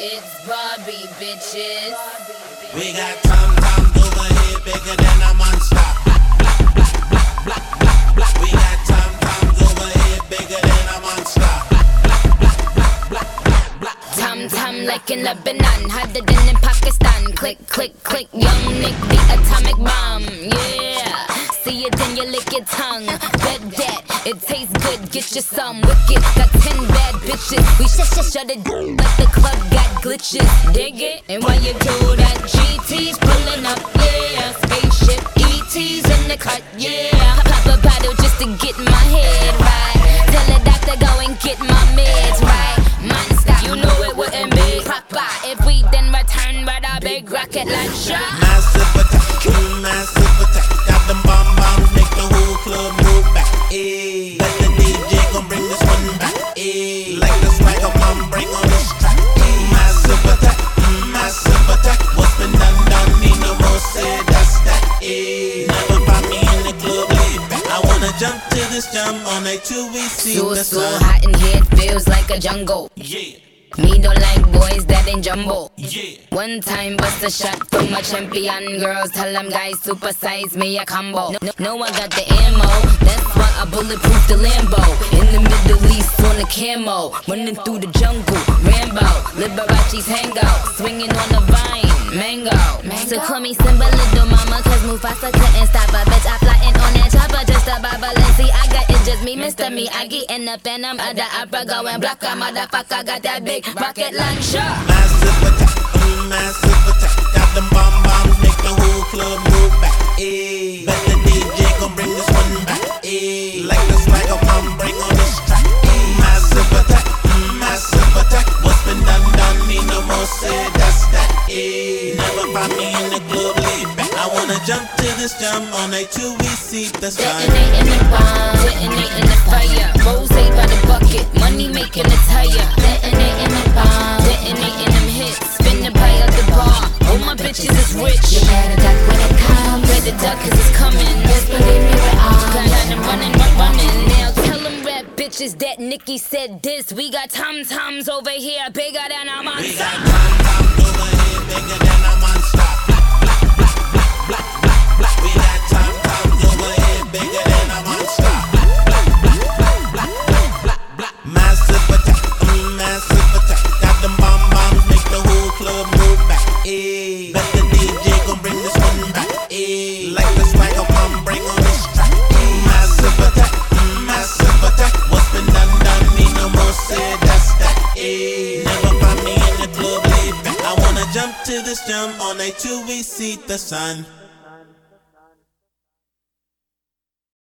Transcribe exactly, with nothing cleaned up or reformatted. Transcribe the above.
It's Barbie, bitches. We got tom-toms over here bigger than a monster. Black, black, black, black, black, black. We got tom-toms over here bigger than a monster. Black, black, black, black, black, black. Tom-tom like in Lebanon, harder than in Pakistan. Click, click, click, young Nick, the atomic bomb. Yeah, see it then you lick your tongue. Bet that it tastes good, get you some wicked. Got ten bad bitches, we shut, shut, shut it down like the club got glitches. Dig it? And while you do that, G T's pulling up, yeah. Spaceship E T's in the cut, yeah. Pop a bottle just to get my head right. Tell the doctor go and get my meds right. Monster, you know it wouldn't be proper if we then return with a big rocket launcher. Massive attack, massive attack. Got them bomb bombs, make the whole club move back. Ayy, let the D J gon' bring this one back. Ayy, like the swagger mom, bring on this track. Ayy, massive attack, massive attack. What's been done, done, need no more say that's that. Ayy, never find me in the club laid back. I wanna jump to this jump on a two we see So, the so sun. hot in here, it feels like a jungle. Yeah, Me don't like boys that ain't jumbo. yeah. One time bust a shot from a champion. Girls tell them guys supersize me a combo. No, no, no one got the ammo. That's why I bulletproof the Lambo. In the Middle East on the camo. Running through the jungle. Rambo. Liberace's hangout. Swinging on the vine. Mango. So call me Simba little mama. Cause Mufasa couldn't stop a bitch. I flying on that chopper just a Babalenci. I got it just me, Mister Me. I get in the phantom of the opera. Going block a motherfucker. Got that big rocket launcher. Massive attack, mm, massive attack. Got them bomb bombs, make the whole club move back. Ayy, bet the D J gon' bring this one back. Ayy, like the swagger mom, bring on this track. Ayy, massive attack, mm, massive attack. What's been done, done, need no more say that's that. Ayy, never find me in the club laid back. I wanna jump to this jump on a two-we seat, that's fine. Detonating the bomb, detonating the fire. Rose by the bucket, money making a tire. Detonating the bomb, detonating them hits. Spin the pie out the bar. All my bitches is rich. You better duck when it comes. Better duck cause it's coming. Just believe me, we're on. Got them running, run, running. Now tell them rap bitches that Nicki said this. We got tom-toms over here, bigger than a monster. We got tom-toms over here, bigger than a monster. Black, black, black, black, black. We got tom-toms over here, bigger than a monster. Black, black, black, black, black, black, black. Massive attack, mm, massive attack. Got them bomb bombs, make the whole club move back. Ayy, bet the D J gon' bring this one back. Ayy, like the swagger mom, bring on this track. Ayy, massive attack, mm, massive attack. What's been done, done, need no more say that's that. Ayy, never find me in the club laid back. I wanna jump to this jump on a two-we seat, the sun.